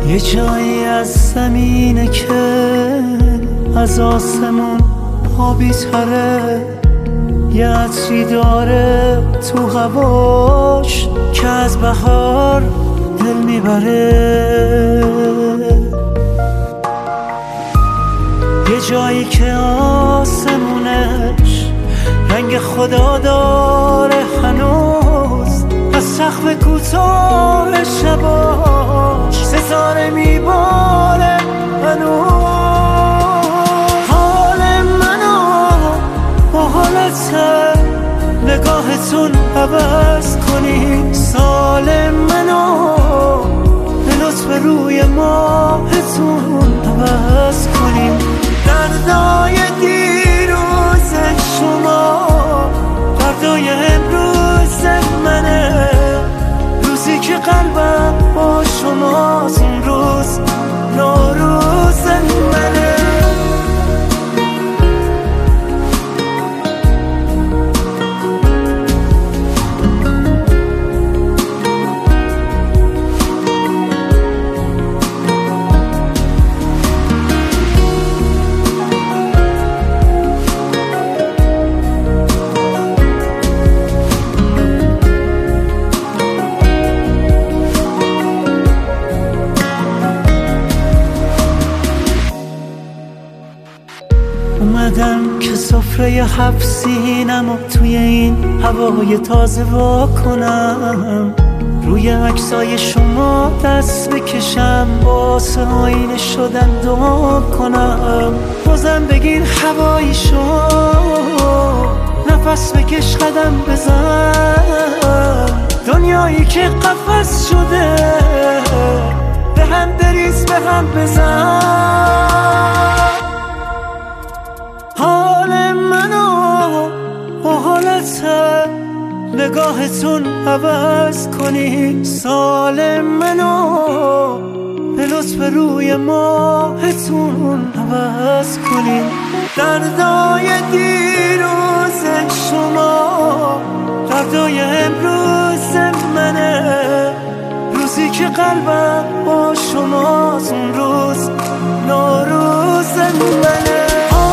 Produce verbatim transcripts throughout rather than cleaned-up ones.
یه جایی از زمینه که از آسمون آبی تره، یه عطری داره تو هواش که از بهار دل میبره. یه جایی که آسمونش رنگ خدا داره هنوز، از سقف کوتاه شباش ستاره میباره هنوز. حال منو با حالت نگاهتون عوض کنی، سال منو به لطف روی ماهتون عوض کنی. دردای دیروز شما دردای امروز منه، روزی که قلبم با شماست اون روز نوروز منه. اومدم که سفره هفت سینمو توی این هوای تازه وا کنم، روی عکسای شما دست بکشم، واسه آینه شدن دعا کنم. بازم بگیر هوایی شو، نفس بکش قدم بزن، دنیایی که قفس شده به هم بریز به هم بزن. حال منو با حالت نگاهتون عوض کنی، سال منو به لطف روی ماهتون عوض کنی. دردای دیروز شما دردای امروز منه، روزی که قلبم با شماست اون روز نوروز منه.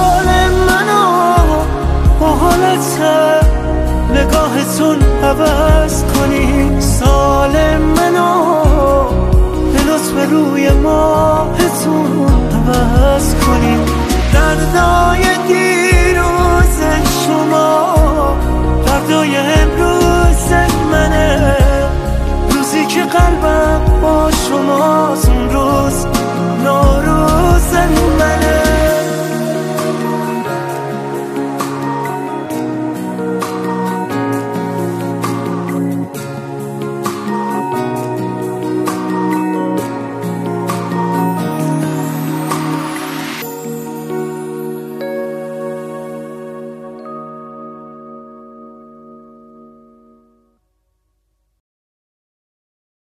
حالت نگاهتون عوض کنی، سال منو به لطف روی ماهتون عوض کنی. دردای